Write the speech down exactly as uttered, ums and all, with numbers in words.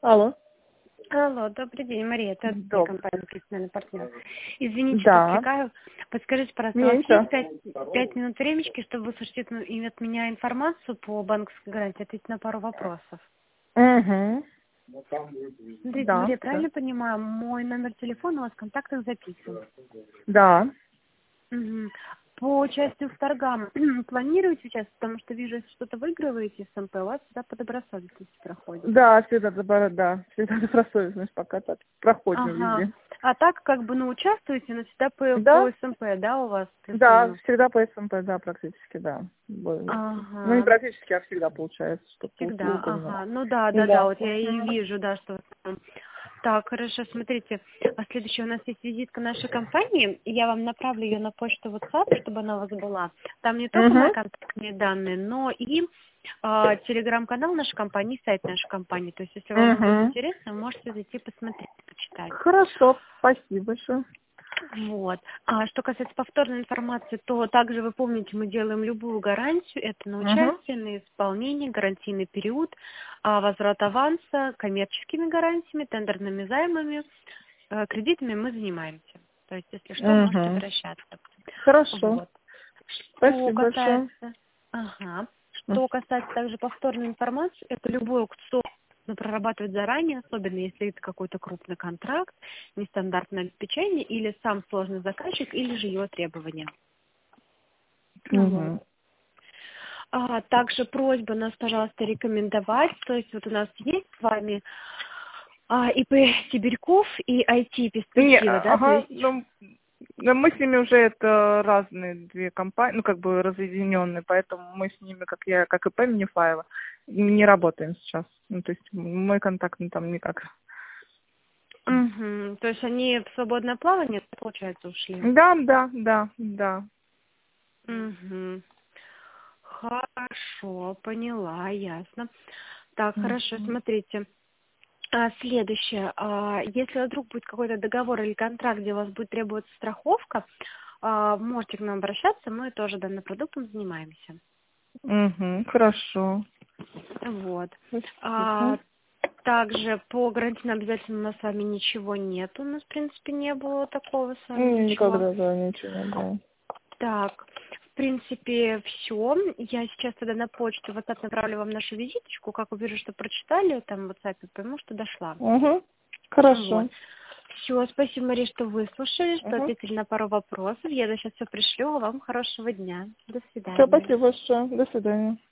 Алло. Алло, добрый день, Мария, это Добрый. компания «Профессиональный партнер». Извините, что Да. отвлекаю. Подскажите, пожалуйста, у Не, вас есть ничего. пять, пять минут времечки, чтобы выслушать от м- от меня информацию по банковской гарантии, ответить на пару вопросов? Угу. Смотрите, Да, Мария, да. правильно понимаю, мой номер телефона у вас в контактах записан? Да. Мгм. По участию в торгам планируете участвовать, потому что вижу, если что-то выигрываете в СМП, у вас всегда по добросовестности проходит. Да, всегда добро, да. Всегда добросовестность пока так. Проходим Ага. везде. А так, как бы, ну, участвуете, но всегда по, по Да? СМП, да, у вас Да, плюс-минус? всегда по СМП, да, практически, да. Было. Ну, не Ага. практически, а всегда получается, что Всегда, услуга ага. именно. Ну да, да, да, Да. вот я и вижу, да, что... Так, хорошо, смотрите, а следующее у нас есть визитка нашей компании, и я вам направлю ее на почту WhatsApp, чтобы она у вас была. Там не только мои Угу. контактные данные, но и а, телеграм-канал нашей компании, сайт нашей компании. То есть, если вам будет Угу. интересно, вы можете зайти посмотреть, почитать. Хорошо, спасибо большое. Вот. А что касается повторной информации, то также вы помните, мы делаем любую гарантию. Это на Угу. участие, на исполнение, гарантийный период, а, возврат аванса, коммерческими гарантиями, тендерными займами, э, кредитами мы занимаемся. То есть, если что, можете Угу. обращаться. Хорошо. Вот. Что Спасибо большое. касается, ага, что касается также повторной информации, это любой аукцион нужно прорабатывать заранее, особенно если это какой-то крупный контракт, нестандартное обеспечение или сам сложный заказчик, или же его требования. Вот. Угу. А также просьба нас, пожалуйста, рекомендовать. То есть вот у нас есть с вами а, ИП Сибирьков и ай ти Не, перспектива, а- да, то ага, есть. ну, ну, мы с ними уже это разные две компании, ну, как бы разъединенные, поэтому мы с ними, как я, как ИП Минифаева, не работаем сейчас. Ну, то есть мой контакт ну, там никак. Мгм. То есть они в свободное плавание, получается, ушли. Да, да, да, да. Угу. Хорошо, поняла, ясно. Так, хорошо, Мгм. смотрите. А, следующее. А, если вдруг будет какой-то договор или контракт, где у вас будет требоваться страховка, а, можете к нам обращаться, мы тоже данным продуктом занимаемся. Мгм, хорошо. Вот. Спасибо. А, также по гарантийным обязательствам у нас с вами ничего нет. У нас, в принципе, не было такого с вами М, ничего. Никогда, да, ничего не было. Так, в принципе, все. Я сейчас тогда на почту в WhatsApp направлю вам нашу визиточку. Как увижу, что прочитали, там в WhatsApp, пойму, что дошла. Угу, Вот. хорошо. Все, спасибо, Мария, что выслушали, что Угу. ответили на пару вопросов. Я сейчас все пришлю. Вам хорошего дня. До Все, свидания. спасибо большое. До свидания.